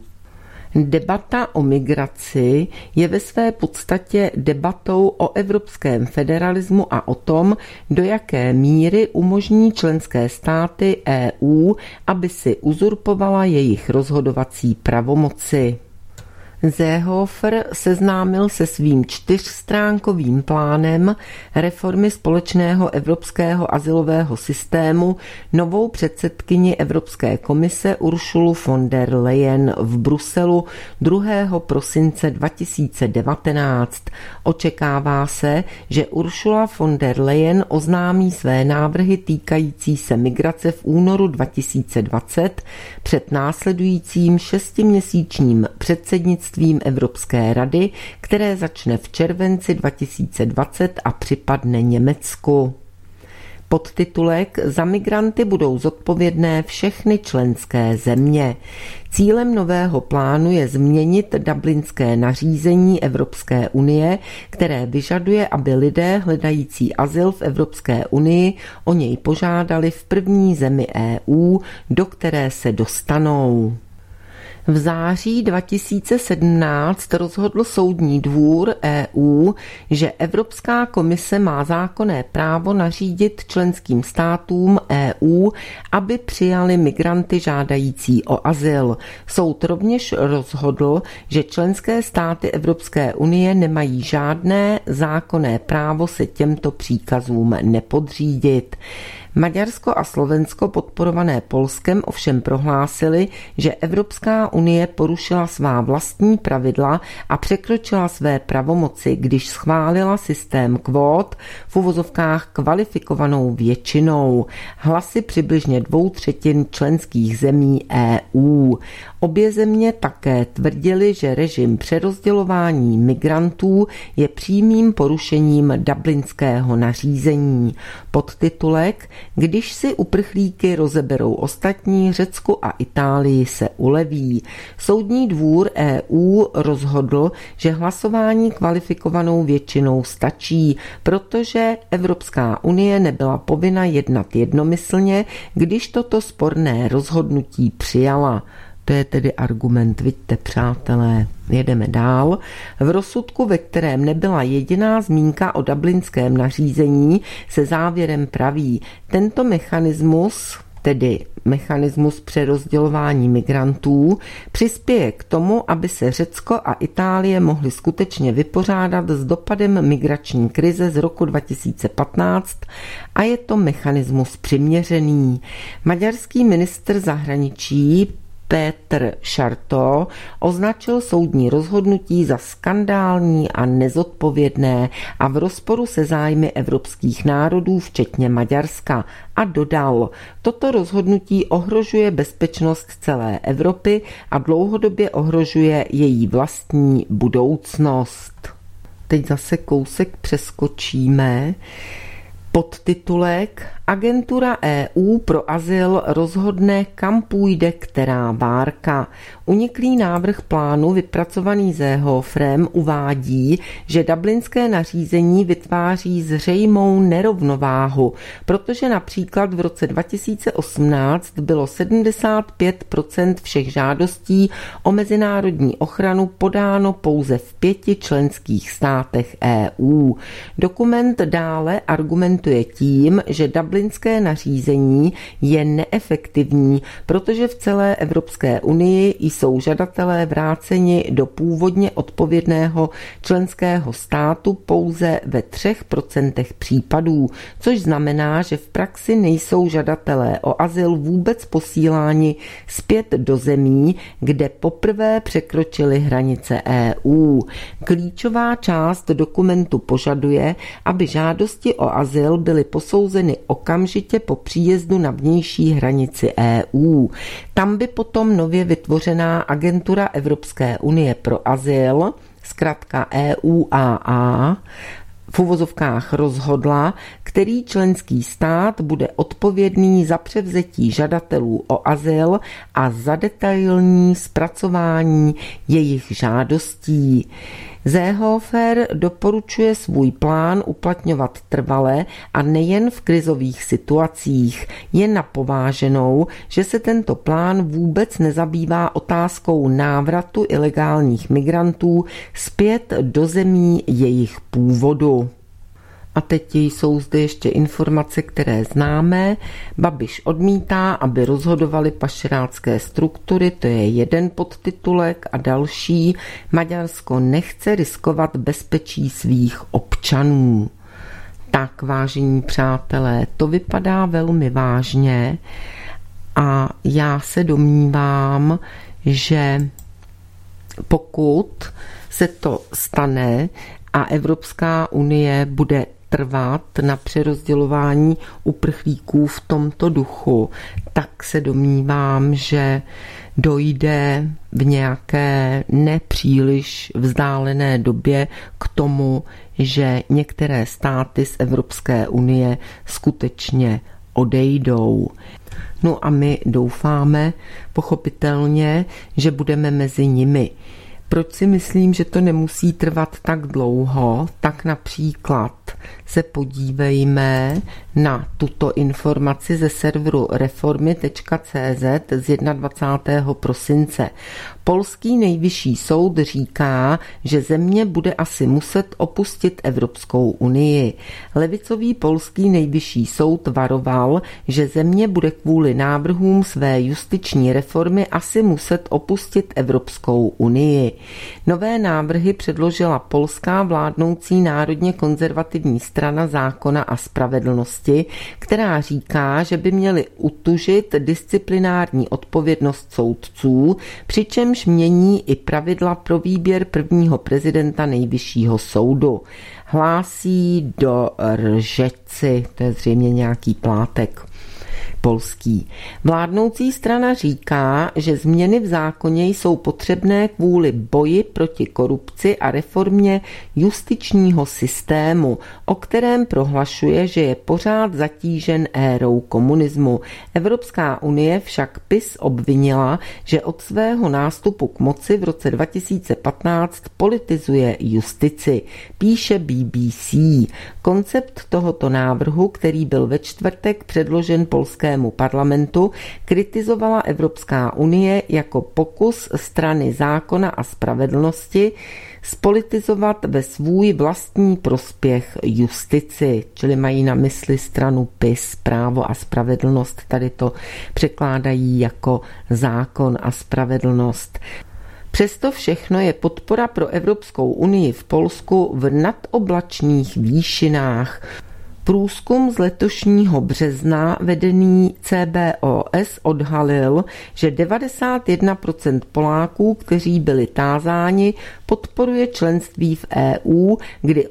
Debata o migraci je ve své podstatě debatou o evropském federalismu a o tom, do jaké míry umožní členské státy EU, aby si uzurpovala jejich rozhodovací pravomoci. Seehofer seznámil se svým 4stránkovým plánem reformy společného evropského azylového systému novou předsedkyni Evropské komise Ursulu von der Leyen v Bruselu 2. prosince 2019. Očekává se, že Ursula von der Leyen oznámí své návrhy týkající se migrace v únoru 2020 před následujícím 6měsíčním předsednictvím Evropské rady, které začne v červenci 2020 a připadne Německu. Podtitulek Za migranty budou zodpovědné všechny členské země. Cílem nového plánu je změnit dublinské nařízení Evropské unie, které vyžaduje, aby lidé hledající azyl v Evropské unii o něj požádali v první zemi EU, do které se dostanou. V září 2017 rozhodl Soudní dvůr EU, že Evropská komise má zákonné právo nařídit členským státům EU, aby přijali migranty žádající o azyl. Soud rovněž rozhodl, že členské státy Evropské unie nemají žádné zákonné právo se těmto příkazům nepodřídit. Maďarsko a Slovensko podporované Polskem ovšem prohlásili, že Evropská unie porušila svá vlastní pravidla a překročila své pravomoci, když schválila systém kvót v uvozovkách kvalifikovanou většinou, hlasy přibližně 2/3 členských zemí EU. Obě země také tvrdily, že režim přerozdělování migrantů je přímým porušením dublinského nařízení. Podtitulek: Když si uprchlíky rozeberou ostatní, Řecku a Itálii se uleví. Soudní dvůr EU rozhodl, že hlasování kvalifikovanou většinou stačí, protože Evropská unie nebyla povinna jednat jednomyslně, když toto sporné rozhodnutí přijala. To je tedy argument, vidíte, přátelé. Jedeme dál. V rozsudku, ve kterém nebyla jediná zmínka o dublinském nařízení, se závěrem praví: tento mechanismus, tedy mechanismus přerozdělování migrantů, přispěje k tomu, aby se Řecko a Itálie mohly skutečně vypořádat s dopadem migrační krize z roku 2015 a je to mechanismus přiměřený. Maďarský ministr zahraničí Péter Šarto označil soudní rozhodnutí za skandální a nezodpovědné a v rozporu se zájmy evropských národů, včetně Maďarska, a dodal: toto rozhodnutí ohrožuje bezpečnost celé Evropy a dlouhodobě ohrožuje její vlastní budoucnost. Teď zase kousek přeskočíme. Podtitulek: Agentura EU pro azyl rozhodne, kam půjde která bárka. Uniklý návrh plánu vypracovaný Seehofrem uvádí, že dublinské nařízení vytváří zřejmou nerovnováhu, protože například v roce 2018 bylo 75% všech žádostí o mezinárodní ochranu podáno pouze v 5 členských státech EU. Dokument dále argumentuje tím, že dublinské nařízení je neefektivní, protože v celé Evropské unii jsou žadatelé vráceni do původně odpovědného členského státu pouze ve 3% případů, což znamená, že v praxi nejsou žadatelé o azyl vůbec posíláni zpět do zemí, kde poprvé překročili hranice EU. Klíčová část dokumentu požaduje, aby žádosti o azyl byly posouzeny okamžitě po příjezdu na vnější hranici EU. Tam by potom nově vytvořená Agentura Evropské unie pro azyl, zkratka EUAA, v uvozovkách rozhodla, který členský stát bude odpovědný za převzetí žadatelů o azyl a za detailní zpracování jejich žádostí. Seehofer doporučuje svůj plán uplatňovat trvale a nejen v krizových situacích. Je na pováženou, že se tento plán vůbec nezabývá otázkou návratu ilegálních migrantů zpět do zemí jejich původu. A teď jsou zde ještě informace, které známe. Babiš odmítá, aby rozhodovaly pašerácké struktury, to je jeden podtitulek, a další: Maďarsko nechce riskovat bezpečí svých občanů. Tak, vážení přátelé, to vypadá velmi vážně a já se domnívám, že pokud se to stane a Evropská unie bude trvat na přerozdělování uprchlíků v tomto duchu, tak se domnívám, že dojde v nějaké nepříliš vzdálené době k tomu, že některé státy z Evropské unie skutečně odejdou. No a my doufáme pochopitelně, že budeme mezi nimi. Proč si myslím, že to nemusí trvat tak dlouho? Tak například se podívejme na tuto informaci ze serveru reformy.cz z 21. prosince. Polský nejvyšší soud říká, že země bude asi muset opustit Evropskou unii. Levicový polský nejvyšší soud varoval, že země bude kvůli návrhům své justiční reformy asi muset opustit Evropskou unii. Nové návrhy předložila polská vládnoucí národně konzervativní strana Zákona a spravedlnosti, která říká, že by měly utužit disciplinární odpovědnost soudců, přičemž mění i pravidla pro výběr prvního prezidenta nejvyššího soudu. Hlásí do Ržeci, to je zřejmě nějaký plátek polský. Vládnoucí strana říká, že změny v zákoně jsou potřebné kvůli boji proti korupci a reformě justičního systému, o kterém prohlašuje, že je pořád zatížen érou komunismu. Evropská unie však PiS obvinila, že od svého nástupu k moci v roce 2015 politizuje justici. Píše BBC. Koncept tohoto návrhu, který byl ve čtvrtek předložen polskému parlamentu, kritizovala Evropská unie jako pokus strany Zákona a spravedlnosti spolitizovat ve svůj vlastní prospěch justici, čili mají na mysli stranu PiS, Právo a spravedlnost, tady to překládají jako Zákon a spravedlnost. Přesto všechno je podpora pro Evropskou unii v Polsku v nadoblačných výšinách. Průzkum z letošního března vedený CBOS odhalil, že 91% Poláků, kteří byli tázáni, podporuje členství v EU, kdy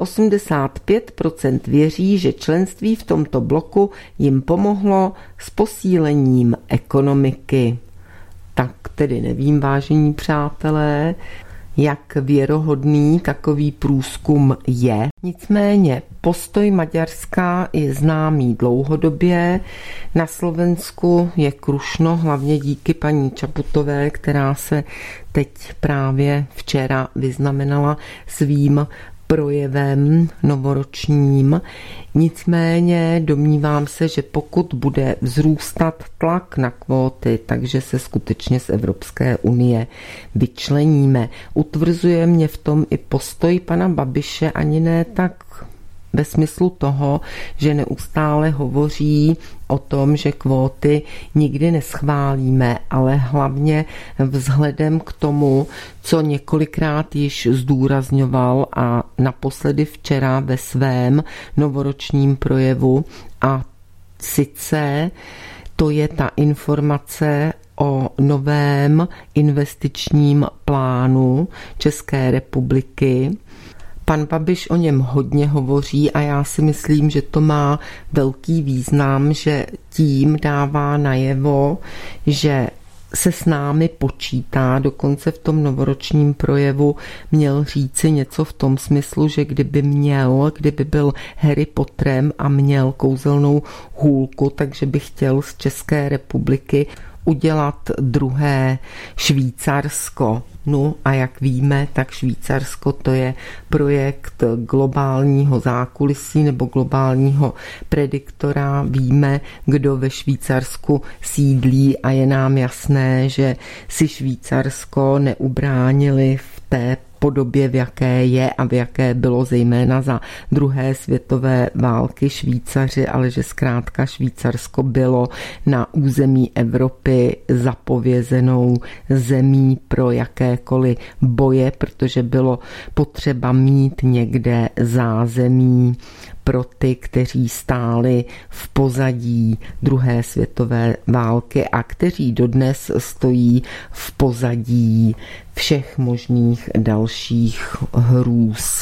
85% věří, že členství v tomto bloku jim pomohlo s posílením ekonomiky. Tak tedy nevím, vážení přátelé, jak věrohodný takový průzkum je. Nicméně postoj Maďarska je známý dlouhodobě. Na Slovensku je krušno, hlavně díky paní Čaputové, která se teď právě včera vyznamenala svým projevem novoročním. Nicméně domnívám se, že pokud bude vzrůstat tlak na kvóty, takže se skutečně z Evropské unie vyčleníme. Utvrzuje mě v tom i postoj pana Babiše, ani ne tak ve smyslu toho, že neustále hovoří o tom, že kvóty nikdy neschválíme, ale hlavně vzhledem k tomu, co několikrát již zdůrazňoval a naposledy včera ve svém novoročním projevu, a sice to je ta informace o novém investičním plánu České republiky. Pan Babiš o něm hodně hovoří a já si myslím, že to má velký význam, že tím dává najevo, že se s námi počítá, dokonce v tom novoročním projevu měl říci něco v tom smyslu, že kdyby byl Harry Potterem a měl kouzelnou hůlku, takže by chtěl z České republiky udělat druhé Švýcarsko. No a jak víme, tak Švýcarsko to je projekt globálního zákulisí nebo globálního prediktora. Víme, kdo ve Švýcarsku sídlí a je nám jasné, že si Švýcarsko neubránili v té podobě, v jaké je a v jaké bylo zejména za druhé světové války Švýcaři, ale že zkrátka Švýcarsko bylo na území Evropy zapovězenou zemí pro jakékoliv boje, protože bylo potřeba mít někde zázemí pro ty, kteří stáli v pozadí druhé světové války a kteří dodnes stojí v pozadí všech možných dalších hrůz.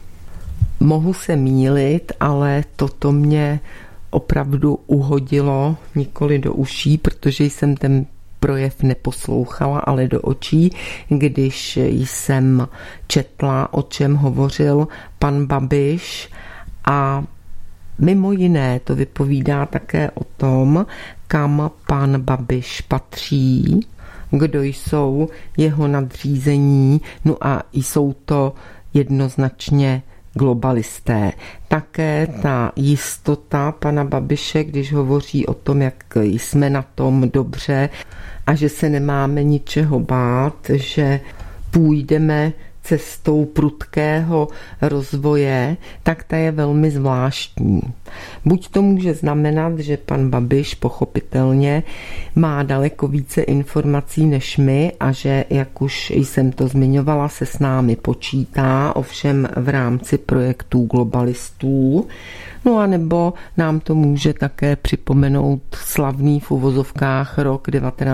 Mohu se mýlit, ale toto mě opravdu uhodilo nikoli do uší, protože jsem ten projev neposlouchala, ale do očí, když jsem četla, o čem hovořil pan Babiš. A mimo jiné to vypovídá také o tom, kam pan Babiš patří, kdo jsou jeho nadřízení, no a jsou to jednoznačně globalisté. Také ta jistota pana Babiše, když hovoří o tom, jak jsme na tom dobře a že se nemáme ničeho bát, že půjdeme cestou prudkého rozvoje, tak ta je velmi zvláštní. Buď to může znamenat, že pan Babiš pochopitelně má daleko více informací než my a že, jak už jsem to zmiňovala, se s námi počítá, ovšem v rámci projektů globalistů. No a nebo nám to může také připomenout slavný v uvozovkách rok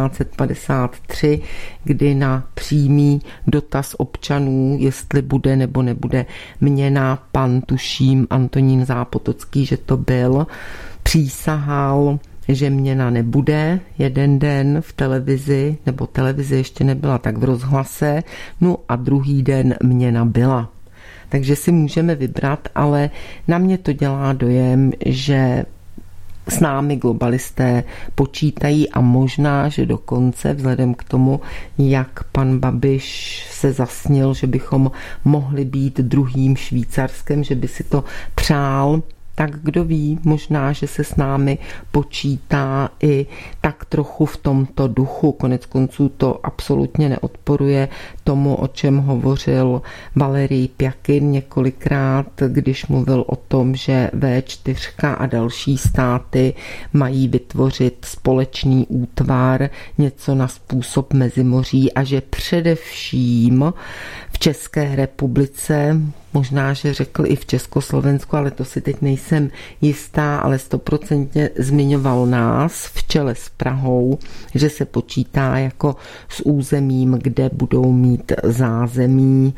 1953, kdy na přímý dotaz občanů, jestli bude nebo nebude měna, pan, tuším, Antonín Zápotocký, že to byl, přísahal, že měna nebude jeden den v televizi, nebo televize ještě nebyla, tak v rozhlase, no a druhý den měna byla. Takže si můžeme vybrat, ale na mě to dělá dojem, že s námi globalisté počítají a možná, že dokonce vzhledem k tomu, jak pan Babiš se zasnil, že bychom mohli být druhým Švýcarskem, že by si to přál, tak kdo ví, možná, že se s námi počítá i tak trochu v tomto duchu. Konec konců to absolutně neodporuje tomu, o čem hovořil Valerij Pjakin několikrát, když mluvil o tom, že V4 a další státy mají vytvořit společný útvar, něco na způsob Mezimoří a že především v České republice, možná, že řekl i v Československu, ale to si teď nejsem jistá, ale 100% zmiňoval nás v čele s Prahou, že se počítá jako s územím, kde budou mít zázemí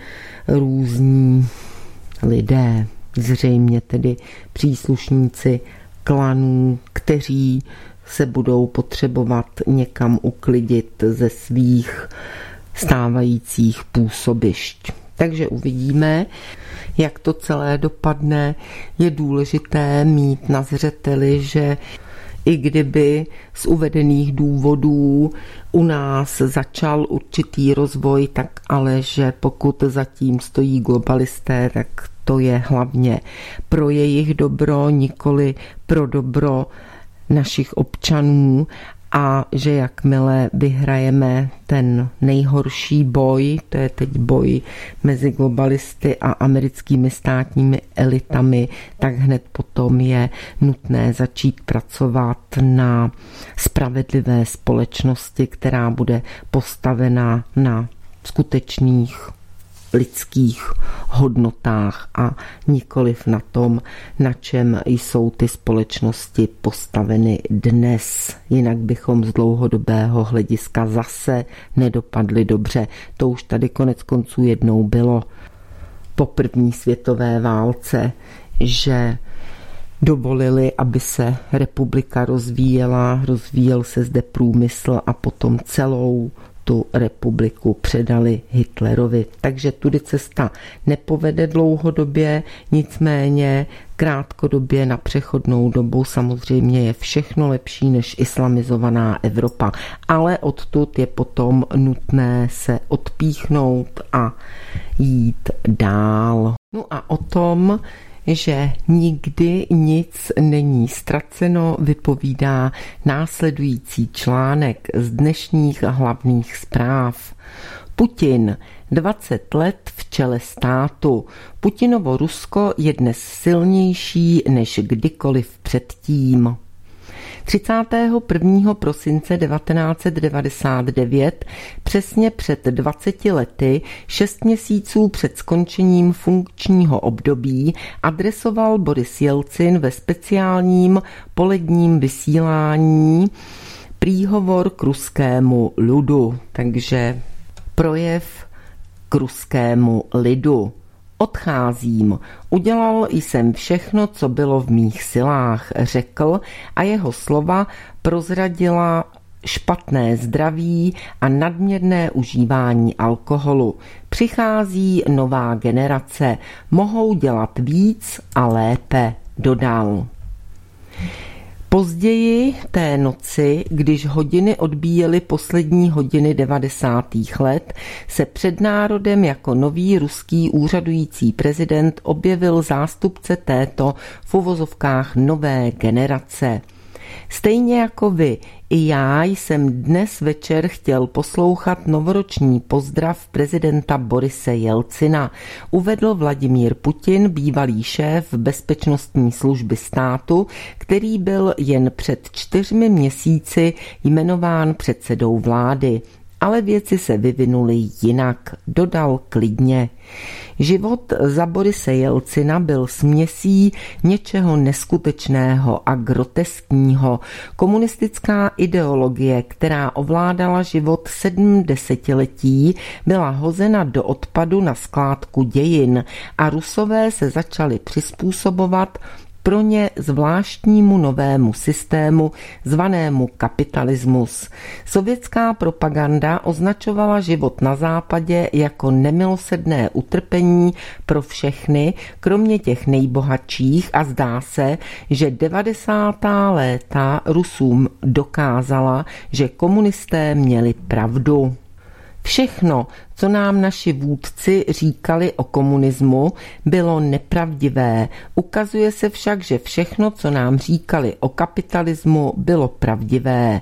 různí lidé, zřejmě tedy příslušníci klanů, kteří se budou potřebovat někam uklidit ze svých stávajících působišť. Takže uvidíme, jak to celé dopadne. Je důležité mít na zřeteli, že i kdyby z uvedených důvodů u nás začal určitý rozvoj, tak ale že pokud zatím stojí globalisté, tak to je hlavně pro jejich dobro, nikoli pro dobro našich občanů, a že jakmile vyhrajeme ten nejhorší boj, to je teď boj mezi globalisty a americkými státními elitami, tak hned potom je nutné začít pracovat na spravedlivé společnosti, která bude postavena na skutečných lidských hodnotách a nikoliv na tom, na čem jsou ty společnosti postaveny dnes. Jinak bychom z dlouhodobého hlediska zase nedopadli dobře. To už tady konec konců jednou bylo po první světové válce, že dovolili, aby se republika rozvíjela, rozvíjel se zde průmysl a potom celou tu republiku předali Hitlerovi. Takže tudy cesta nepovede dlouhodobě, nicméně krátkodobě na přechodnou dobu samozřejmě je všechno lepší než islamizovaná Evropa. Ale odtud je potom nutné se odpíchnout a jít dál. No a o tom, že nikdy nic není ztraceno, vypovídá následující článek z dnešních hlavních zpráv. Putin 20 let v čele státu. Putinovo Rusko je dnes silnější než kdykoliv předtím. 31. prosince 1999, přesně před 20 lety, 6 měsíců před skončením funkčního období, adresoval Boris Jelcin ve speciálním poledním vysílání příhovor k ruskému lidu. Takže projev k ruskému lidu. Odcházím. Udělal jsem všechno, co bylo v mých silách, řekl a jeho slova prozradila špatné zdraví a nadměrné užívání alkoholu. Přichází nová generace, mohou dělat víc a lépe, dodal. Později té noci, když hodiny odbíjely poslední hodiny 90. let, se před národem jako nový ruský úřadující prezident objevil zástupce této v uvozovkách nové generace. Stejně jako vy, i já jsem dnes večer chtěl poslouchat novoroční pozdrav prezidenta Borise Jelcina, uvedl Vladimír Putin, bývalý šéf bezpečnostní služby státu, který byl jen před 4 měsíci jmenován předsedou vlády. Ale věci se vyvinuly jinak, dodal klidně. Život za Borise Jelcina byl směsí něčeho neskutečného a groteskního. Komunistická ideologie, která ovládala život 7 desetiletí, byla hozena do odpadu na skládku dějin a Rusové se začali přizpůsobovat pro ně zvláštnímu novému systému zvanému kapitalismus. Sovětská propaganda označovala život na západě jako nemilosrdné utrpení pro všechny, kromě těch nejbohatších, a zdá se, že 90. léta Rusům dokázala, že komunisté měli pravdu. Všechno, co nám naši vůdci říkali o komunismu, bylo nepravdivé. Ukazuje se však, že všechno, co nám říkali o kapitalismu, bylo pravdivé.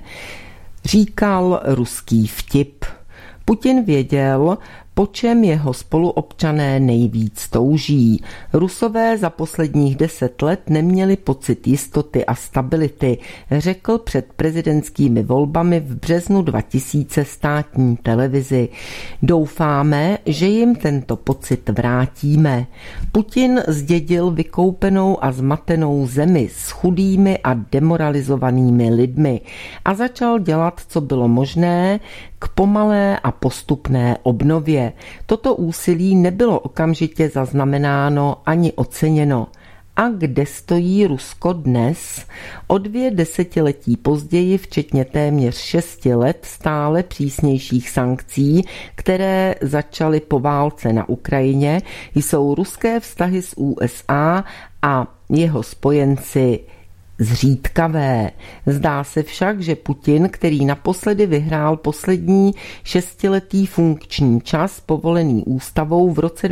Říkal ruský vtip. Putin věděl, po čem jeho spoluobčané nejvíc touží. Rusové za posledních 10 let neměli pocit jistoty a stability, řekl před prezidentskými volbami v březnu 2000 státní televizi. Doufáme, že jim tento pocit vrátíme. Putin zdědil vykoupenou a zmatenou zemi s chudými a demoralizovanými lidmi a začal dělat, co bylo možné, k pomalé a postupné obnově. Toto úsilí nebylo okamžitě zaznamenáno ani oceněno. A kde stojí Rusko dnes? O 2 desetiletí později, včetně téměř 6 let stále přísnějších sankcí, které začaly po válce na Ukrajině, jsou ruské vztahy s USA a jeho spojenci zřídkavé. Zdá se však, že Putin, který naposledy vyhrál poslední 6letý funkční čas povolený ústavou v roce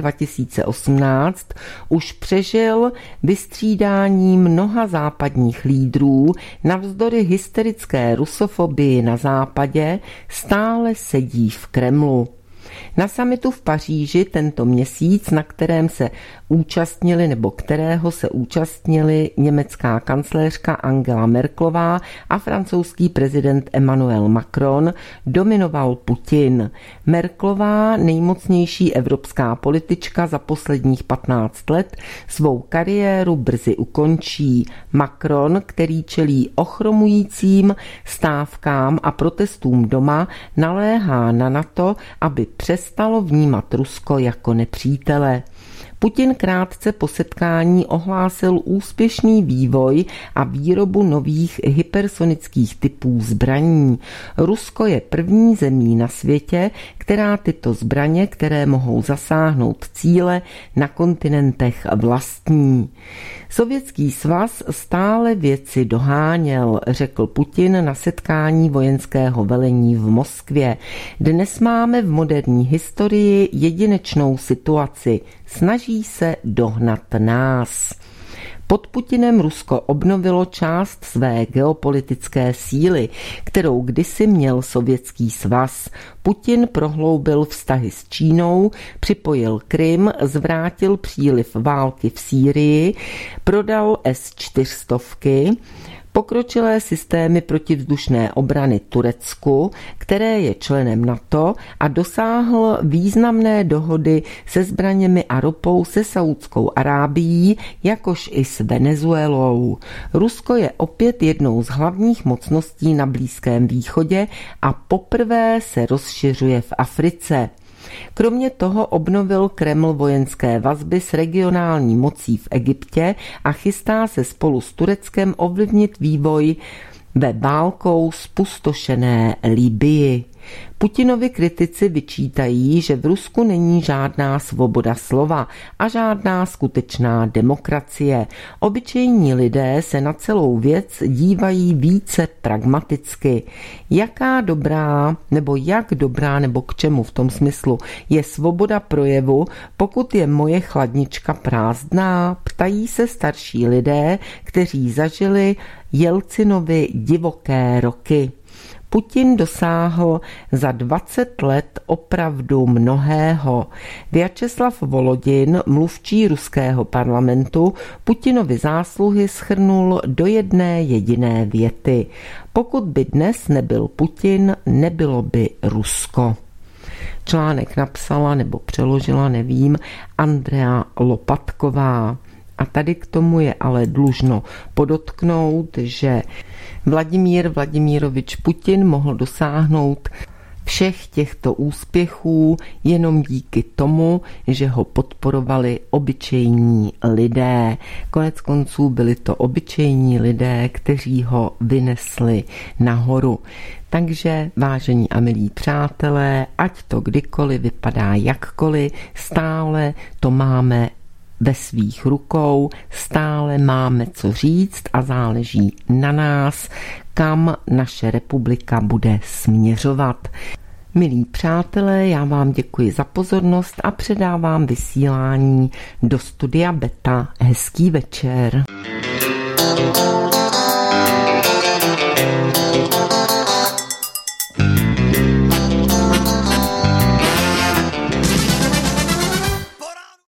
2018, už přežil vystřídání mnoha západních lídrů, navzdory hysterické rusofobii na západě stále sedí v Kremlu. Na summitu v Paříži tento měsíc, na kterém se účastnili nebo kterého se účastnili německá kancléřka Angela Merkelová a francouzský prezident Emmanuel Macron, dominoval Putin. Merkelová, nejmocnější evropská politička za posledních 15 let, svou kariéru brzy ukončí. Macron, který čelí ochromujícím stávkám a protestům doma, naléhá na NATO, aby přestalo vnímat Rusko jako nepřítele. Putin krátce po setkání ohlásil úspěšný vývoj a výrobu nových hypersonických typů zbraní. Rusko je první zemí na světě, která tyto zbraně, které mohou zasáhnout cíle na kontinentech, vlastní. Sovětský svaz stále věci doháněl, řekl Putin na setkání vojenského velení v Moskvě. Dnes máme v moderní historii jedinečnou situaci. Snaží se dohnat nás. Pod Putinem Rusko obnovilo část své geopolitické síly, kterou kdysi měl Sovětský svaz. Putin prohloubil vztahy s Čínou, připojil Krym, zvrátil příliv války v Sýrii, prodal S-400, pokročilé systémy protivzdušné obrany Turecku, které je členem NATO, a dosáhl významné dohody se zbraněmi a ropou se Saudskou Arábií, jakož i s Venezuelou. Rusko je opět jednou z hlavních mocností na Blízkém východě a poprvé se rozšiřuje v Africe. Kromě toho obnovil Kreml vojenské vazby s regionální mocí v Egyptě a chystá se spolu s Tureckem ovlivnit vývoj ve válkou zpustošené Libyi. Putinovi kritici vyčítají, že v Rusku není žádná svoboda slova a žádná skutečná demokracie. Obyčejní lidé se na celou věc dívají více pragmaticky. Jak dobrá nebo k čemu v tom smyslu je svoboda projevu, pokud je moje chladnička prázdná, ptají se starší lidé, kteří zažili Jelcinovy divoké roky. Putin dosáhl za 20 let opravdu mnohého. Vjačeslav Volodin, mluvčí ruského parlamentu, Putinovi zásluhy shrnul do jedné jediné věty. Pokud by dnes nebyl Putin, nebylo by Rusko. Článek napsala nebo přeložila, nevím, Andrea Lopatková. A tady k tomu je ale dlužno podotknout, že Vladimír Vladimirovič Putin mohl dosáhnout všech těchto úspěchů jenom díky tomu, že ho podporovali obyčejní lidé. Konec konců byli to obyčejní lidé, kteří ho vynesli nahoru. Takže, vážení a milí přátelé, ať to kdykoliv vypadá jakkoliv, stále to máme ve svých rukou, stále máme co říct a záleží na nás, kam naše republika bude směřovat. Milí přátelé, já vám děkuji za pozornost a předávám vysílání do studia Beta. Hezký večer.